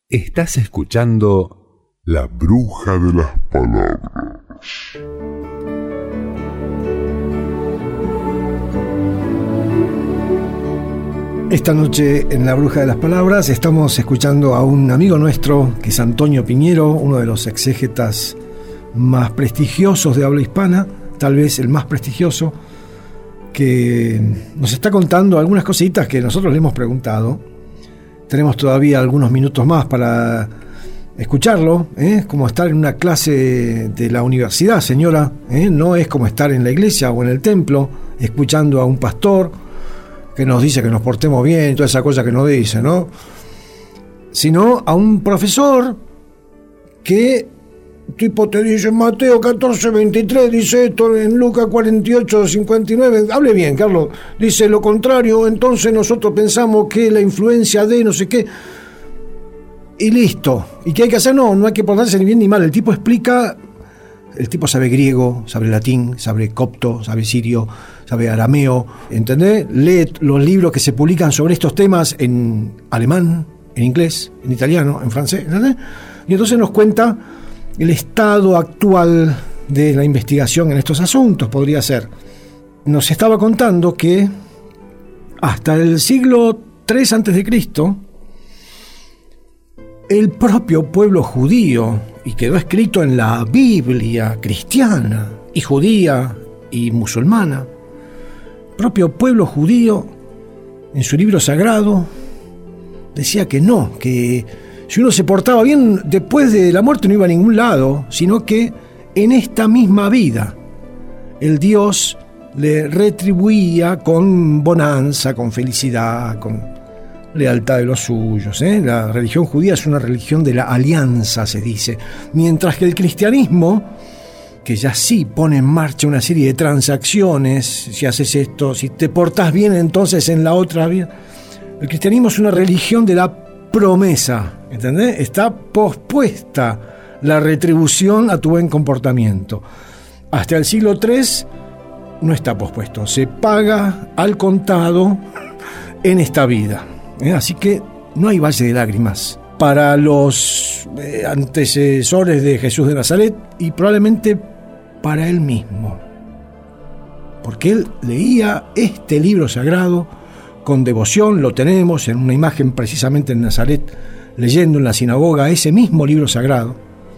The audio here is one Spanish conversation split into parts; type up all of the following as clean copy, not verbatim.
Estás escuchando La Bruja de las Palabras. Esta noche en La Bruja de las Palabras estamos escuchando a un amigo nuestro, que es Antonio Piñero, uno de los exégetas más prestigiosos de habla hispana, tal vez el más prestigioso, que nos está contando algunas cositas que nosotros le hemos preguntado. Tenemos todavía algunos minutos más para escucharlo, es como estar en una clase de la universidad, señora, no es como estar en la iglesia o en el templo, escuchando a un pastor que nos dice que nos portemos bien y toda esa cosa que nos dice, ¿no? Sino a un profesor que tipo te dice Mateo 14:23, dice esto en Lucas 48:59. Hable bien, Carlos. Dice lo contrario, entonces nosotros pensamos que la influencia de no sé qué. Y listo. ¿Y qué hay que hacer? No hay que portarse ni bien ni mal. El tipo explica. El tipo sabe griego, sabe latín, sabe copto, sabe sirio, sabe arameo, ¿entendés? Lee los libros que se publican sobre estos temas en alemán, en inglés, en italiano, en francés, ¿entendés? Y entonces nos cuenta el estado actual de la investigación en estos asuntos, podría ser. Nos estaba contando que hasta el siglo III a.C., el propio pueblo judío, y quedó escrito en la Biblia cristiana y judía y musulmana, el propio pueblo judío en su libro sagrado decía que no, que si uno se portaba bien después de la muerte no iba a ningún lado, sino que en esta misma vida el Dios le retribuía con bonanza, con felicidad, con lealtad de los suyos. La religión judía es una religión de la alianza, se dice, mientras que el cristianismo, que ya sí pone en marcha una serie de transacciones, si haces esto, si te portás bien, entonces en la otra vida. El cristianismo es una religión de la promesa, ¿entendés? Está pospuesta la retribución a tu buen comportamiento. Hasta el siglo III no está pospuesto, se paga al contado en esta vida. Así que no hay valle de lágrimas para los antecesores de Jesús de Nazaret y probablemente para él mismo, porque él leía este libro sagrado con devoción. Lo tenemos en una imagen precisamente en Nazaret, leyendo en la sinagoga ese mismo libro sagrado.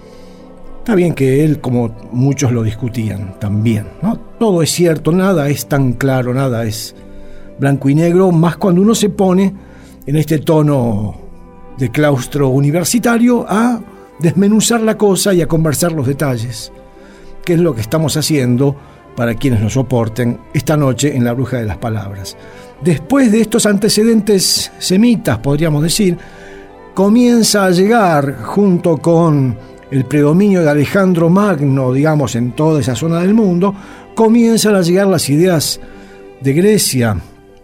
Está bien que él, como muchos lo discutían también, ¿no? Todo es cierto, nada es tan claro, nada es blanco y negro, más cuando uno se pone en este tono de claustro universitario a desmenuzar la cosa y a conversar los detalles, que es lo que estamos haciendo para quienes nos soporten esta noche en La Bruja de las Palabras. Después de estos antecedentes semitas, podríamos decir, comienza a llegar, junto con el predominio de Alejandro Magno, digamos, en toda esa zona del mundo, comienzan a llegar las ideas de Grecia.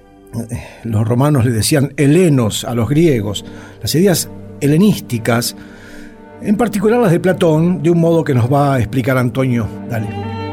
Los romanos le decían helenos a los griegos, las ideas helenísticas, en particular las de Platón, de un modo que nos va a explicar Antonio. Dale.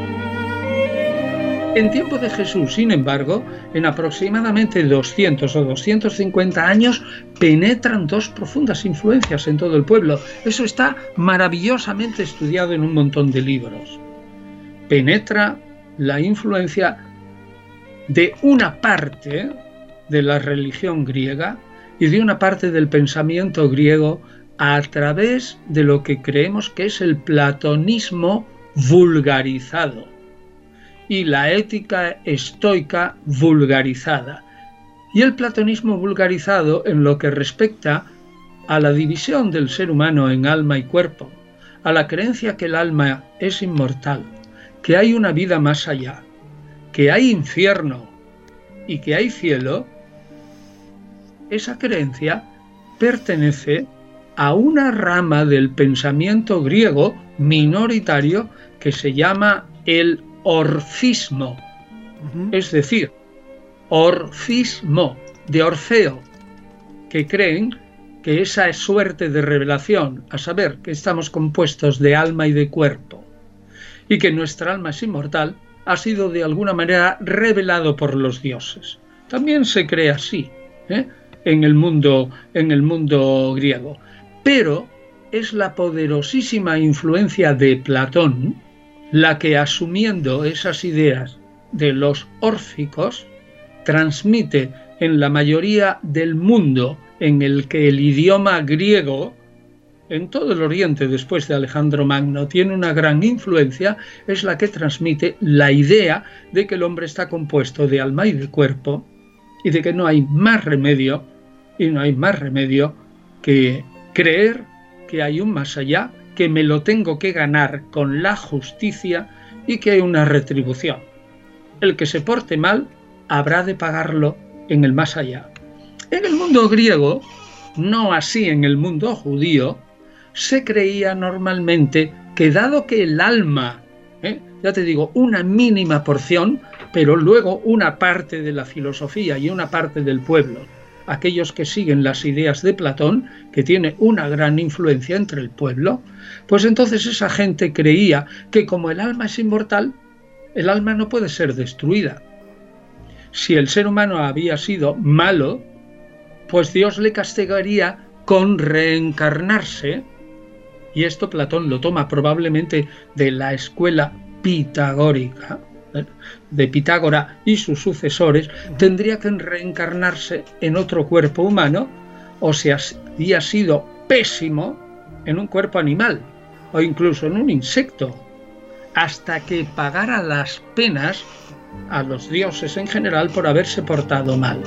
En tiempo de Jesús, sin embargo, en aproximadamente 200 o 250 años, penetran dos profundas influencias en todo el pueblo. Eso está maravillosamente estudiado en un montón de libros. Penetra la influencia de una parte de la religión griega y de una parte del pensamiento griego a través de lo que creemos que es el platonismo vulgarizado y la ética estoica vulgarizada. Y el platonismo vulgarizado en lo que respecta a la división del ser humano en alma y cuerpo, a la creencia que el alma es inmortal, que hay una vida más allá, que hay infierno y que hay cielo. Esa creencia pertenece a una rama del pensamiento griego minoritario que se llama el orfismo. Es decir, orfismo, de Orfeo, que creen que esa suerte de revelación, a saber que estamos compuestos de alma y de cuerpo, y que nuestra alma es inmortal, ha sido de alguna manera revelado por los dioses. También se cree así, en el mundo griego. pero es la poderosísima influencia de Platón la que, asumiendo esas ideas de los órficos, transmite en la mayoría del mundo en el que el idioma griego, en todo el Oriente después de Alejandro Magno, tiene una gran influencia, es la que transmite la idea de que el hombre está compuesto de alma y de cuerpo, y de que no hay más remedio, que creer que hay un más allá, que me lo tengo que ganar con la justicia y que hay una retribución. El que se porte mal habrá de pagarlo en el más allá. En el mundo griego, no así en el mundo judío, se creía normalmente que dado que el alma, ya te digo, una mínima porción, pero luego una parte de la filosofía y una parte del pueblo, aquellos que siguen las ideas de Platón, que tiene una gran influencia entre el pueblo, pues entonces esa gente creía que como el alma es inmortal, el alma no puede ser destruida. Si el ser humano había sido malo, pues Dios le castigaría con reencarnarse, y esto Platón lo toma probablemente de la escuela pitagórica, de Pitágora y sus sucesores, tendría que reencarnarse en otro cuerpo humano, o si había sido pésimo, en un cuerpo animal, o incluso en un insecto, hasta que pagara las penas a los dioses en general por haberse portado mal.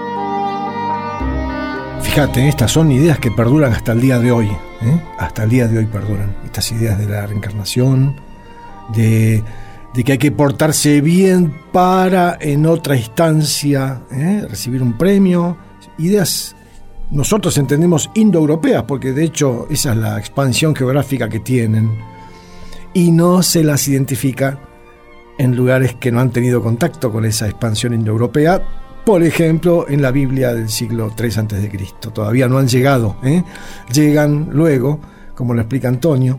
Fíjate, estas son ideas que perduran hasta el día de hoy, hasta el día de hoy perduran, estas ideas de la reencarnación, de que hay que portarse bien para en otra instancia recibir un premio, ideas nosotros entendemos indoeuropeas, porque de hecho esa es la expansión geográfica que tienen, y no se las identifica en lugares que no han tenido contacto con esa expansión indoeuropea, por ejemplo en la Biblia del siglo III a.C. Todavía no han llegado, llegan luego, como lo explica Antonio.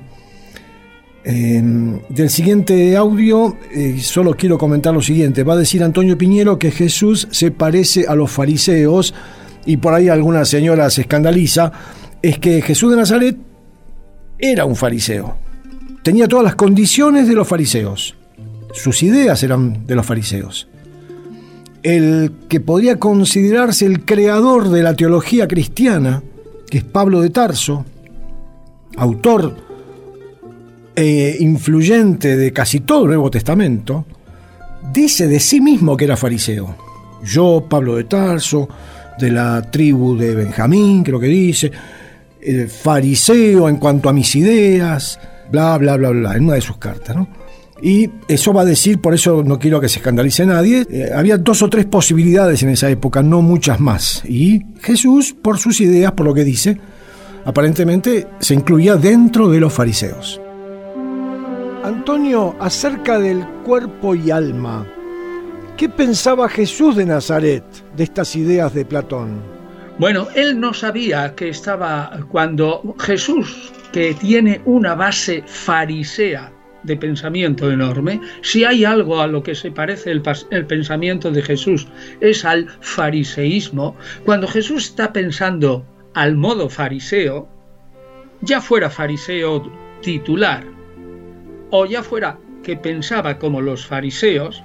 Del siguiente audio solo quiero comentar lo siguiente. Va a decir Antonio Piñero que Jesús se parece a los fariseos, y por ahí alguna señora se escandaliza. Es que Jesús de Nazaret era un fariseo, tenía todas las condiciones de los fariseos, sus ideas eran de los fariseos. El que podría considerarse el creador de la teología cristiana, que es Pablo de Tarso, autor influyente de casi todo el Nuevo Testamento, dice de sí mismo que era fariseo. Yo, Pablo de Tarso, de la tribu de Benjamín, creo que dice, fariseo en cuanto a mis ideas, bla, bla, bla, bla, en una de sus cartas, ¿no? Y eso va a decir, por eso no quiero que se escandalice nadie, había 2 o 3 posibilidades en esa época, no muchas más. Y Jesús, por sus ideas, por lo que dice, aparentemente se incluía dentro de los fariseos. Antonio, acerca del cuerpo y alma, ¿qué pensaba Jesús de Nazaret de estas ideas de Platón? Bueno, él no sabía que estaba, cuando Jesús, que tiene una base farisea de pensamiento enorme, si hay algo a lo que se parece el pensamiento de Jesús es al fariseísmo. Cuando Jesús está pensando al modo fariseo, ya fuera fariseo titular o ya fuera que pensaba como los fariseos,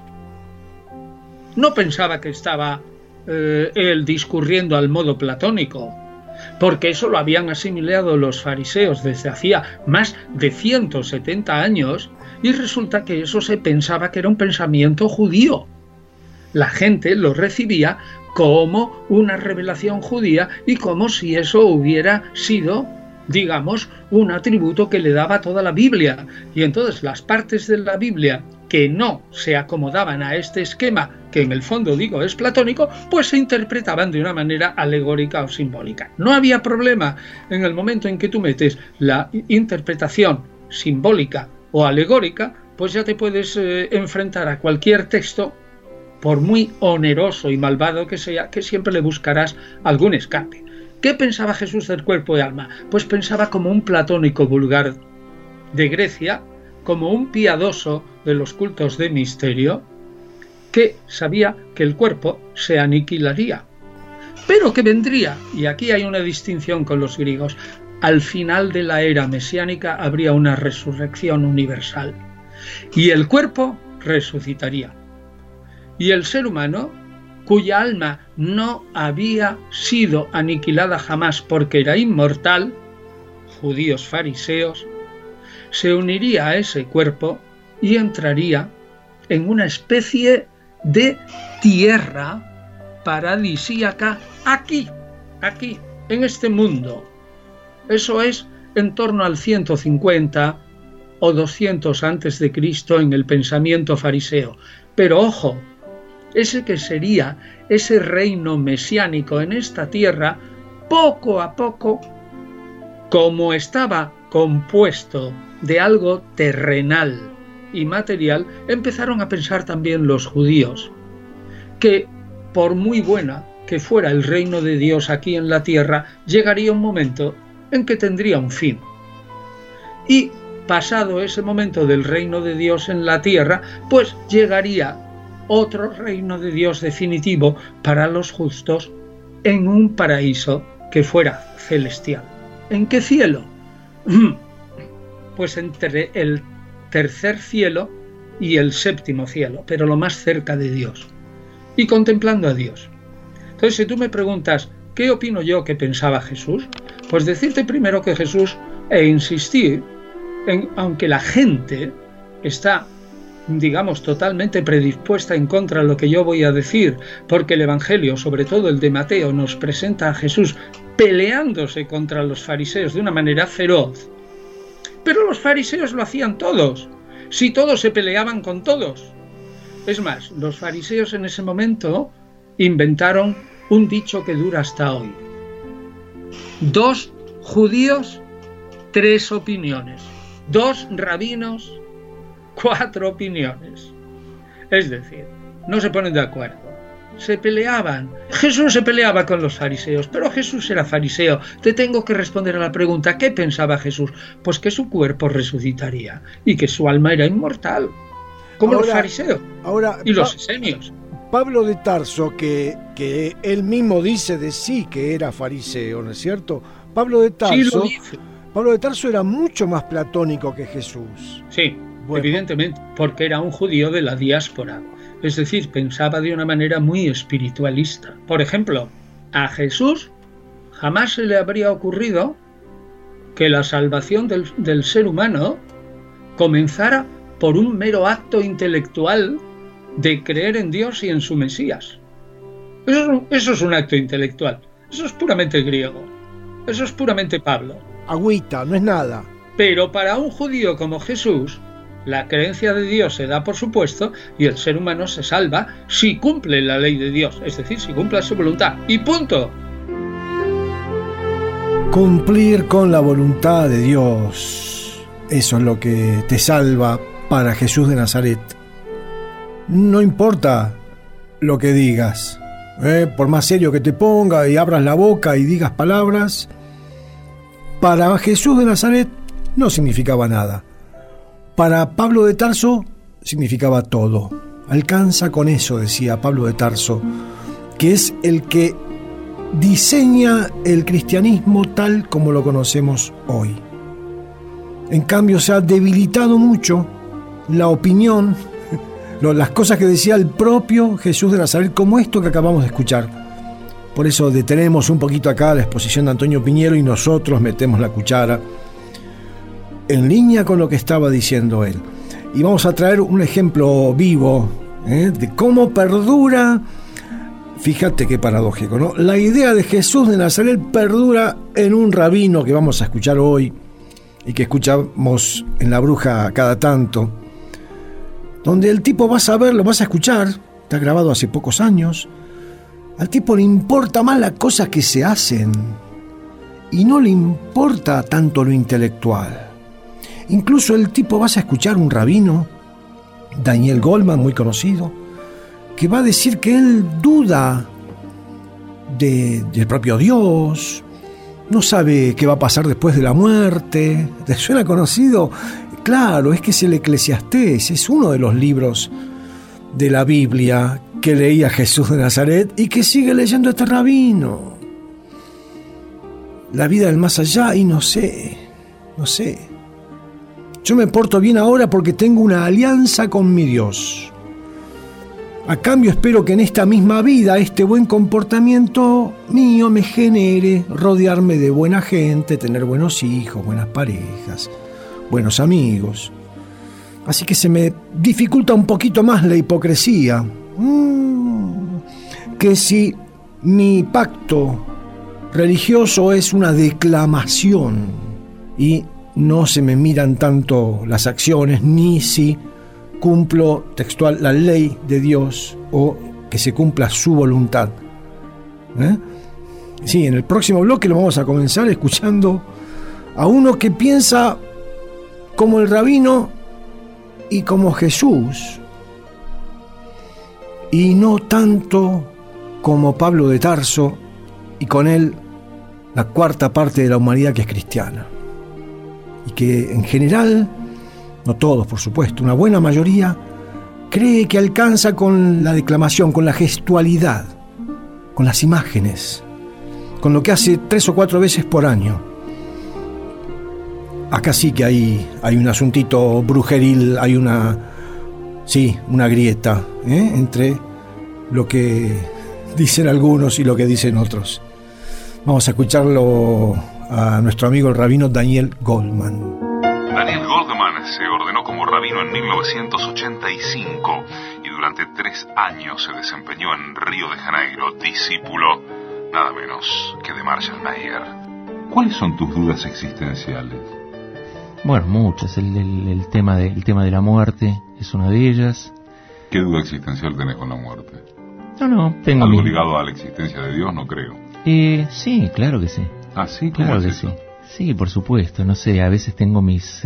no pensaba que estaba él discurriendo al modo platónico, porque eso lo habían asimilado los fariseos desde hacía más de 170 años, y resulta que eso se pensaba que era un pensamiento judío. La gente lo recibía como una revelación judía y como si eso hubiera sido, digamos, un atributo que le daba toda la Biblia. Y entonces las partes de la Biblia que no se acomodaban a este esquema, que en el fondo digo es platónico, pues se interpretaban de una manera alegórica o simbólica. No había problema en el momento en que tú metes la interpretación simbólica o alegórica, pues ya te puedes enfrentar a cualquier texto, por muy oneroso y malvado que sea, que siempre le buscarás algún escape. ¿Qué pensaba Jesús del cuerpo y alma? Pues pensaba como un platónico vulgar de Grecia, como un piadoso de los cultos de misterio, que sabía que el cuerpo se aniquilaría, pero que vendría, y aquí hay una distinción con los griegos, al final de la era mesiánica habría una resurrección universal y el cuerpo resucitaría. Y el ser humano, cuya alma no había sido aniquilada jamás porque era inmortal, judíos fariseos, se uniría a ese cuerpo y entraría en una especie de tierra paradisíaca aquí, en este mundo. Eso es en torno al 150 o 200 antes de Cristo en el pensamiento fariseo. Pero ojo, ese que sería ese reino mesiánico en esta tierra, poco a poco, como estaba compuesto de algo terrenal y material, empezaron a pensar también los judíos que, por muy buena que fuera el reino de Dios aquí en la tierra, llegaría un momento en que tendría un fin. Y pasado ese momento del reino de Dios en la tierra, pues llegaría otro reino de Dios definitivo para los justos en un paraíso que fuera celestial. ¿En qué cielo? Pues entre el tercer cielo y el séptimo cielo, pero lo más cerca de Dios, y contemplando a Dios. Entonces, si tú me preguntas, ¿qué opino yo que pensaba Jesús? Pues decirte primero que Jesús, insistir en, aunque la gente está, digamos, totalmente predispuesta en contra de lo que yo voy a decir, porque el Evangelio, sobre todo el de Mateo, nos presenta a Jesús peleándose contra los fariseos de una manera feroz. Pero los fariseos lo hacían todos, si todos se peleaban con todos. Es más, los fariseos en ese momento inventaron un dicho que dura hasta hoy. 2 judíos, 3 opiniones. 2 rabinos, 4 opiniones. Es decir, no se ponen de acuerdo. Se peleaban. Jesús se peleaba con los fariseos, pero Jesús era fariseo. Te tengo que responder a la pregunta, ¿qué pensaba Jesús? Pues que su cuerpo resucitaría y que su alma era inmortal, como los fariseos y los esenios. Pablo de Tarso, que él mismo dice de sí que era fariseo, ¿no es cierto? Pablo de Tarso, sí, lo dice. Pablo de Tarso era mucho más platónico que Jesús. Sí, bueno, evidentemente, porque era un judío de la diáspora. Es decir, pensaba de una manera muy espiritualista. Por ejemplo, a Jesús jamás se le habría ocurrido que la salvación del ser humano comenzara por un mero acto intelectual de creer en Dios y en su Mesías. Eso es un acto intelectual. Eso es puramente griego. Eso es puramente Pablo. Agüita, no es nada. Pero para un judío como Jesús, la creencia de Dios se da por supuesto y el ser humano se salva si cumple la ley de Dios, es decir, si cumple su voluntad. Y punto. Cumplir con la voluntad de Dios. Eso es lo que te salva para Jesús de Nazaret. No importa lo que digas, por más serio que te ponga y abras la boca y digas palabras, para Jesús de Nazaret no significaba nada. Para Pablo de Tarso significaba todo. Alcanza con eso, decía Pablo de Tarso, que es el que diseña el cristianismo tal como lo conocemos hoy. En cambio, se ha debilitado mucho la opinión, las cosas que decía el propio Jesús de Nazaret, como esto que acabamos de escuchar. Por eso detenemos un poquito acá la exposición de Antonio Piñero y nosotros metemos la cuchara en línea con lo que estaba diciendo él. Y vamos a traer un ejemplo vivo de cómo perdura, fíjate qué paradójico, ¿no? La idea de Jesús de Nazaret perdura en un rabino que vamos a escuchar hoy y que escuchamos en La Bruja cada tanto, donde el tipo, vas a ver, lo vas a escuchar, está grabado hace pocos años, al tipo le importa más las cosas que se hacen y no le importa tanto lo intelectual. Incluso el tipo, vas a escuchar un rabino, Daniel Goleman, muy conocido, que va a decir que él duda del propio Dios, no sabe qué va a pasar después de la muerte. ¿Te suena conocido? Claro, es que es el Eclesiastés, es uno de los libros de la Biblia que leía Jesús de Nazaret y que sigue leyendo este rabino. la vida del más allá y no sé. Yo me porto bien ahora porque tengo una alianza con mi Dios. A cambio espero que en esta misma vida este buen comportamiento mío me genere rodearme de buena gente, tener buenos hijos, buenas parejas, buenos amigos. Así que se me dificulta un poquito más la hipocresía. Que si mi pacto religioso es una declamación y no se me miran tanto las acciones, ni si cumplo textual la ley de Dios o que se cumpla su voluntad. Sí, en el próximo bloque lo vamos a comenzar escuchando a uno que piensa como el rabino y como Jesús, y no tanto como Pablo de Tarso, y con él la cuarta parte de la humanidad que es cristiana. Y que en general, no todos por supuesto, una buena mayoría, cree que alcanza con la declamación, con la gestualidad, con las imágenes, con lo que hace 3 o 4 veces por año. Acá sí que hay un asuntito brujeril, hay una grieta entre lo que dicen algunos y lo que dicen otros. Vamos a escucharlo a nuestro amigo el rabino Daniel Goldman. Daniel Goldman se ordenó como rabino en 1985 y durante 3 años se desempeñó en Río de Janeiro, discípulo nada menos que de Marshall Mayer. ¿Cuáles son tus dudas existenciales? Bueno, muchas. El tema de la muerte es una de ellas. ¿Qué duda existencial tenés con la muerte? No, tengo... ¿Algo ligado a la existencia de Dios? No creo. Sí, claro que sí. ¿Ah, sí? ¿Cómo claro es que eso? Sí. Sí, por supuesto. No sé, a veces tengo mis...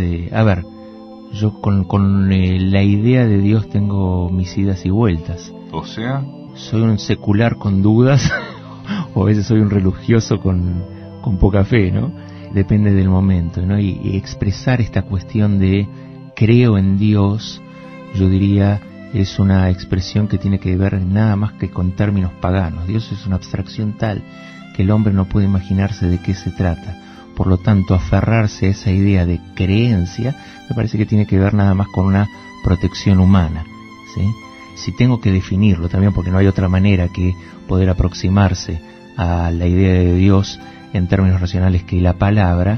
yo con la idea de Dios tengo mis idas y vueltas. O sea... Soy un secular con dudas o a veces soy un religioso con poca fe, ¿no? Depende del momento, ¿no? Y expresar esta cuestión de creo en Dios, yo diría, es una expresión que tiene que ver nada más que con términos paganos. Dios es una abstracción tal que el hombre no puede imaginarse de qué se trata. Por lo tanto, aferrarse a esa idea de creencia me parece que tiene que ver nada más con una protección humana, ¿sí? Si tengo que definirlo también, porque no hay otra manera que poder aproximarse a la idea de Dios en términos racionales que la palabra,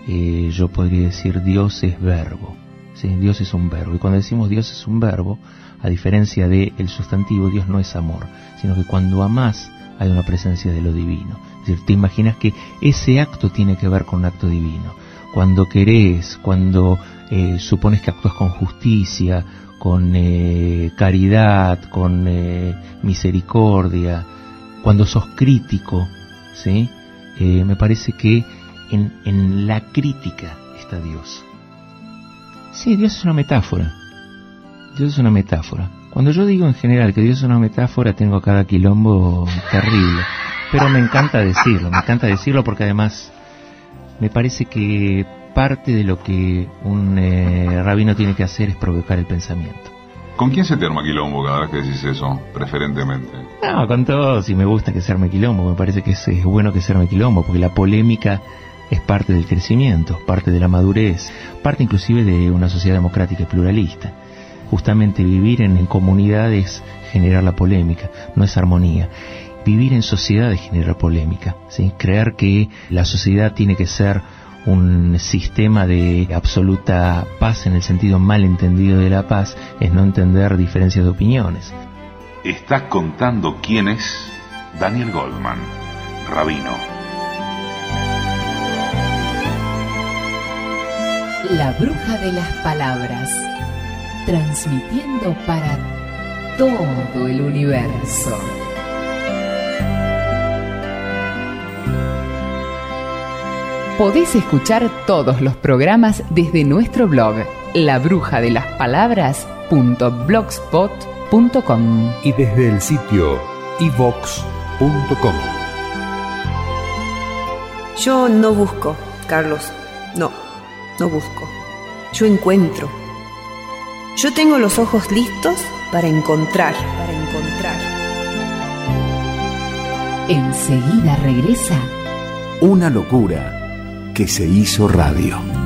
yo podría decir Dios es verbo, ¿sí? Dios es un verbo, y cuando decimos Dios es un verbo, a diferencia del sustantivo, Dios no es amor, sino que cuando amás hay una presencia de lo divino. Es decir, te imaginas que ese acto tiene que ver con un acto divino. Cuando querés, cuando supones que actúas con justicia, con caridad, con misericordia, cuando sos crítico, ¿sí? Me parece que en la crítica está Dios. Sí, Dios es una metáfora. Dios es una metáfora. Cuando yo digo en general que Dios es una metáfora, tengo cada quilombo terrible. Pero me encanta decirlo porque además me parece que parte de lo que un rabino tiene que hacer es provocar el pensamiento. ¿Con quién se te arma quilombo cada vez que decís eso, preferentemente? No, con todos, y me gusta que se arme quilombo, me parece que es bueno que se arme quilombo, porque la polémica es parte del crecimiento, parte de la madurez, parte inclusive de una sociedad democrática y pluralista. Justamente vivir en comunidades generar la polémica, no es armonía. Vivir en sociedad es generar polémica, ¿sí? Creer que la sociedad tiene que ser un sistema de absoluta paz en el sentido mal entendido de la paz es no entender diferencias de opiniones. Estás contando quién es Daniel Goldman, rabino. La bruja de las palabras, transmitiendo para todo el universo. Podés escuchar todos los programas desde nuestro blog, labrujadelaspalabras.blogspot.com y desde el sitio iVox.com. Yo no busco, Carlos. No busco. Yo encuentro. Yo tengo los ojos listos para encontrar. Enseguida regresa Una locura que se hizo radio.